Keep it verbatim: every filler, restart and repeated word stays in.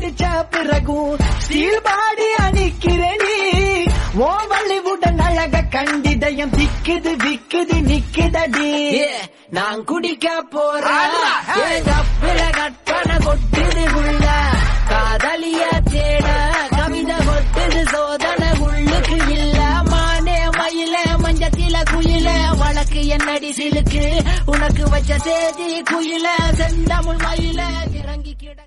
அடிச்ச பிறகும் ஸ்டீல் பாடி அணிக்கிறேனி ஓ வள்ளிவுடன் அழக கண்டிதயம் திக்குது விக்குது நிக்குதடி நான் குடிக்க போறேன் கற்பனை கொட்டுது உள்ள காதலிய தேட கவிதை கொட்டுது சோதனை உள்ளுக்கு இல்ல மானே மயில மஞ்சத்தில குயில வழக்கு என்னடி சிலுக்கு உனக்கு வச்ச சேதி குயில செந்தமிழ் மயில இறங்கி கிட